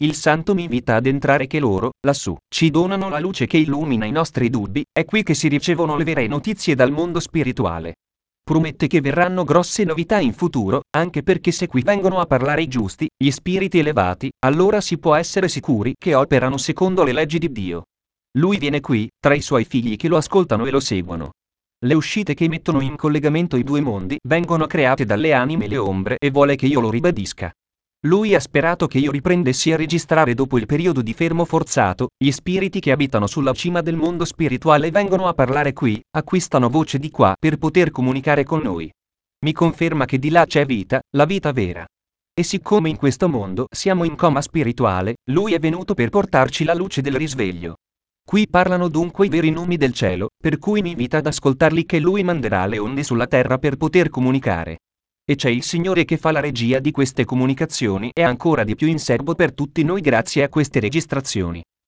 Il santo mi invita ad entrare che loro, lassù, ci donano la luce che illumina i nostri dubbi, è qui che si ricevono le vere notizie dal mondo spirituale. Promette che verranno grosse novità in futuro, anche perché se qui vengono a parlare i giusti, gli spiriti elevati, allora si può essere sicuri che operano secondo le leggi di Dio. Lui viene qui, tra i suoi figli che lo ascoltano e lo seguono. Le uscite che mettono in collegamento i due mondi vengono create dalle anime e le ombre e vuole che io lo ribadisca. Lui ha sperato che io riprendessi a registrare dopo il periodo di fermo forzato, gli spiriti che abitano sulla cima del mondo spirituale vengono a parlare qui, acquistano voce di qua per poter comunicare con noi. Mi conferma che di là c'è vita, la vita vera. E siccome in questo mondo siamo in coma spirituale, lui è venuto per portarci la luce del risveglio. Qui parlano dunque i veri nomi del cielo, per cui mi invita ad ascoltarli che lui manderà le onde sulla terra per poter comunicare. E c'è il Signore che fa la regia di queste comunicazioni e ancora di più in serbo per tutti noi grazie a queste registrazioni.